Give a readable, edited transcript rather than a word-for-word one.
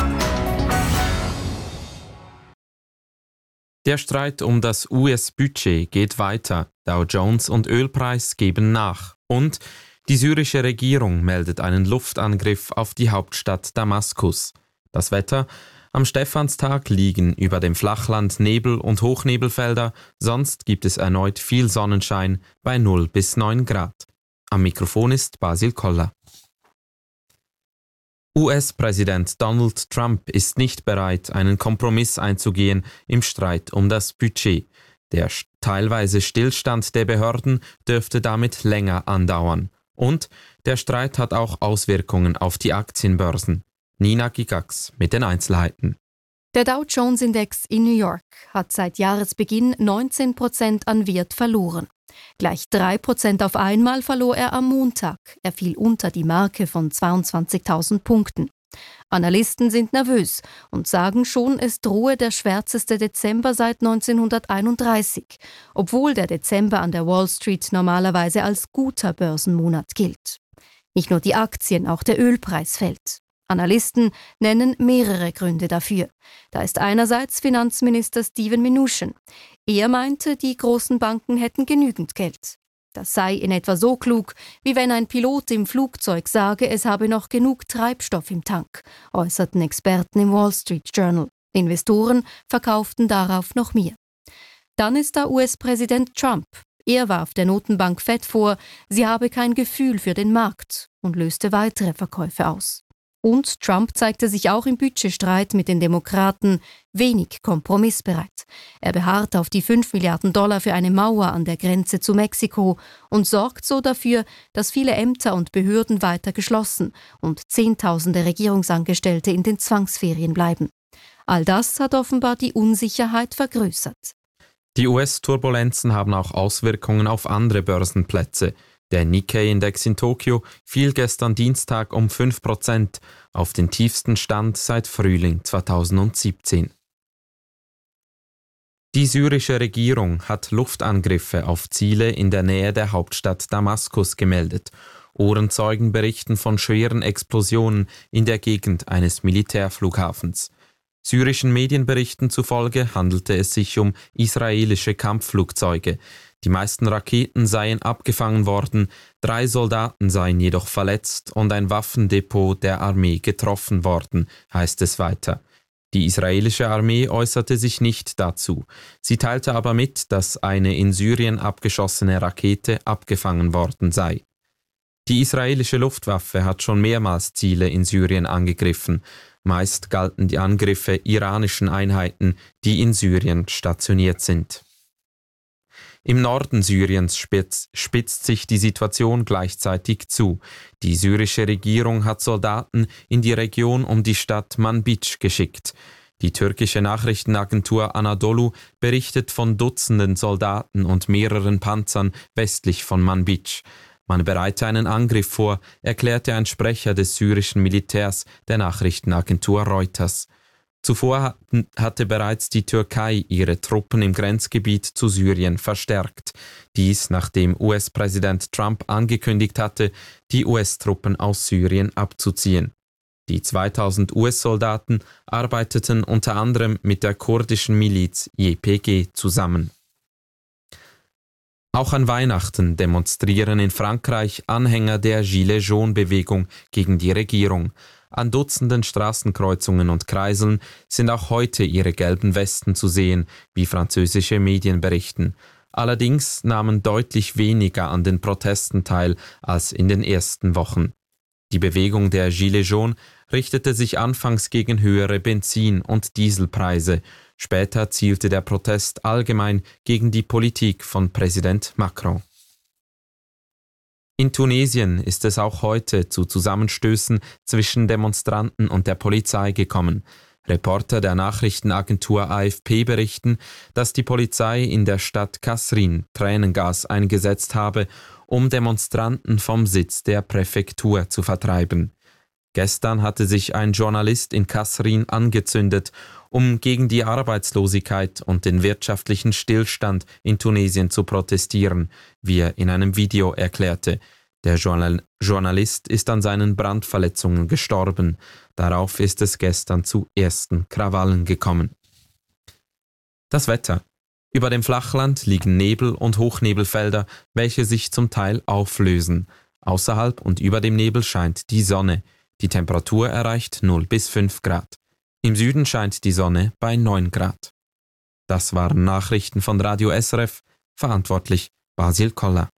Der Streit um das US-Budget geht weiter. Dow Jones und Ölpreis geben nach. Und die syrische Regierung meldet einen Luftangriff auf die Hauptstadt Damaskus. Das Wetter: Am Stephanstag liegen über dem Flachland Nebel- und Hochnebelfelder, sonst gibt es erneut viel Sonnenschein bei 0 bis 9 Grad. Am Mikrofon ist Basil Koller. US-Präsident Donald Trump ist nicht bereit, einen Kompromiss einzugehen im Streit um das Budget. Der teilweise Stillstand der Behörden dürfte damit länger andauern. Und der Streit hat auch Auswirkungen auf die Aktienbörsen. Nina Gigax mit den Einzelheiten. Der Dow-Jones-Index in New York hat seit Jahresbeginn 19% an Wert verloren. Gleich 3% auf einmal verlor er am Montag. Er fiel unter die Marke von 22.000 Punkten. Analysten sind nervös und sagen schon, es drohe der schwärzeste Dezember seit 1931, obwohl der Dezember an der Wall Street normalerweise als guter Börsenmonat gilt. Nicht nur die Aktien, auch der Ölpreis fällt. Analysten nennen mehrere Gründe dafür. Da ist einerseits Finanzminister Steven Mnuchin. Er meinte, die großen Banken hätten genügend Geld. Das sei in etwa so klug, wie wenn ein Pilot im Flugzeug sage, es habe noch genug Treibstoff im Tank, äußerten Experten im Wall Street Journal. Investoren verkauften darauf noch mehr. Dann ist da US-Präsident Trump. Er warf der Notenbank Fed vor, sie habe kein Gefühl für den Markt und löste weitere Verkäufe aus. Und Trump zeigte sich auch im Budgetstreit mit den Demokraten wenig kompromissbereit. Er beharrt auf die $5 Milliarden für eine Mauer an der Grenze zu Mexiko und sorgt so dafür, dass viele Ämter und Behörden weiter geschlossen und Zehntausende Regierungsangestellte in den Zwangsferien bleiben. All das hat offenbar die Unsicherheit vergrößert. Die US-Turbulenzen haben auch Auswirkungen auf andere Börsenplätze. Der Nikkei-Index in Tokio fiel gestern Dienstag um 5% auf den tiefsten Stand seit Frühling 2017. Die syrische Regierung hat Luftangriffe auf Ziele in der Nähe der Hauptstadt Damaskus gemeldet. Ohrenzeugen berichten von schweren Explosionen in der Gegend eines Militärflughafens. Syrischen Medienberichten zufolge handelte es sich um israelische Kampfflugzeuge. Die meisten Raketen seien abgefangen worden, 3 Soldaten seien jedoch verletzt und ein Waffendepot der Armee getroffen worden, heißt es weiter. Die israelische Armee äußerte sich nicht dazu. Sie teilte aber mit, dass eine in Syrien abgeschossene Rakete abgefangen worden sei. Die israelische Luftwaffe hat schon mehrmals Ziele in Syrien angegriffen. Meist galten die Angriffe iranischen Einheiten, die in Syrien stationiert sind. Im Norden Syriens spitzt sich die Situation gleichzeitig zu. Die syrische Regierung hat Soldaten in die Region um die Stadt Manbij geschickt. Die türkische Nachrichtenagentur Anadolu berichtet von Dutzenden Soldaten und mehreren Panzern westlich von Manbij. Man bereite einen Angriff vor, erklärte ein Sprecher des syrischen Militärs der Nachrichtenagentur Reuters. Zuvor hatte bereits die Türkei ihre Truppen im Grenzgebiet zu Syrien verstärkt. Dies, nachdem US-Präsident Trump angekündigt hatte, die US-Truppen aus Syrien abzuziehen. Die 2000 US-Soldaten arbeiteten unter anderem mit der kurdischen Miliz YPG zusammen. Auch an Weihnachten demonstrieren in Frankreich Anhänger der Gilets jaunes-Bewegung gegen die Regierung. An Dutzenden Straßenkreuzungen und Kreiseln sind auch heute ihre gelben Westen zu sehen, wie französische Medien berichten. Allerdings nahmen deutlich weniger an den Protesten teil als in den ersten Wochen. Die Bewegung der Gilets jaunes richtete sich anfangs gegen höhere Benzin- und Dieselpreise. Später zielte der Protest allgemein gegen die Politik von Präsident Macron. In Tunesien ist es auch heute zu Zusammenstößen zwischen Demonstranten und der Polizei gekommen. Reporter der Nachrichtenagentur AFP berichten, dass die Polizei in der Stadt Kasrin Tränengas eingesetzt habe, um Demonstranten vom Sitz der Präfektur zu vertreiben. Gestern hatte sich ein Journalist in Kasrin angezündet, um gegen die Arbeitslosigkeit und den wirtschaftlichen Stillstand in Tunesien zu protestieren, wie er in einem Video erklärte. Der Journalist ist an seinen Brandverletzungen gestorben. Darauf ist es gestern zu ersten Krawallen gekommen. Das Wetter. Über dem Flachland liegen Nebel und Hochnebelfelder, welche sich zum Teil auflösen. Außerhalb und über dem Nebel scheint die Sonne. Die Temperatur erreicht 0 bis 5 Grad. Im Süden scheint die Sonne bei 9 Grad. Das waren Nachrichten von Radio SRF, verantwortlich Basil Koller.